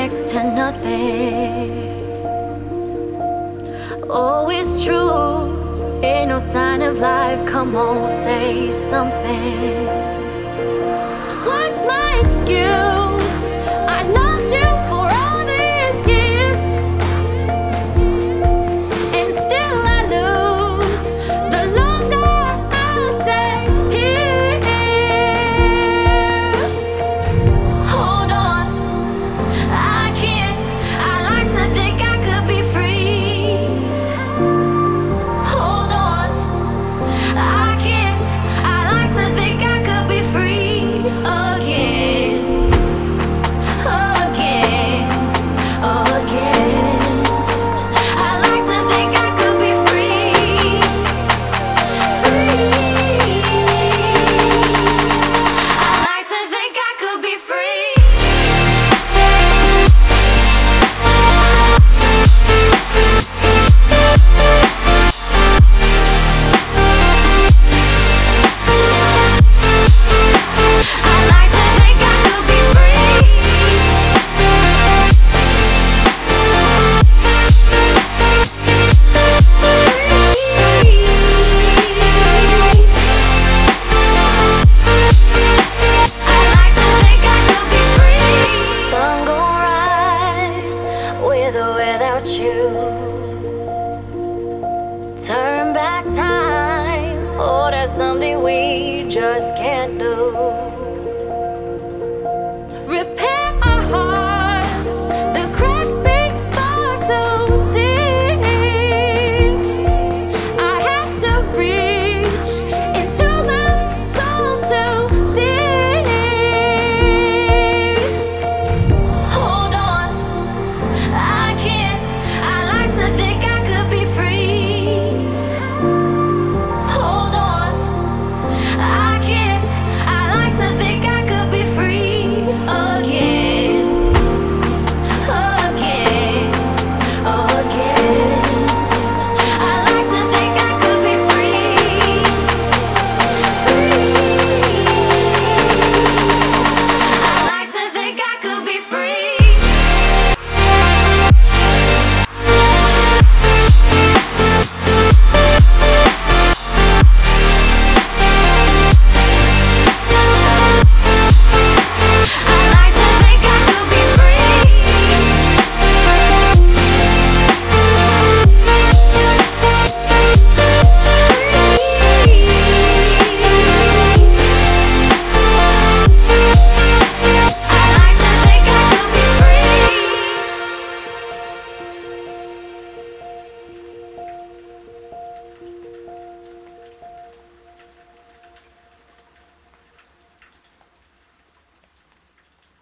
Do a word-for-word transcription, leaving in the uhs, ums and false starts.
next to nothing. Oh, it's true, ain't no sign of life. Come on, say something. What's my excuse? I loved you for all these years, and still I lose the longer I stay here. Hold on, I can't. I like to think I could be free. Hold on, I can't. I like to think I could be free again, again, again. I like to think I could be free, free. I like to think I could be free. I like to think I could be free. I like to think I could be free. Sun gon' rise with or without you. Turn back time, oh, that's something we just can't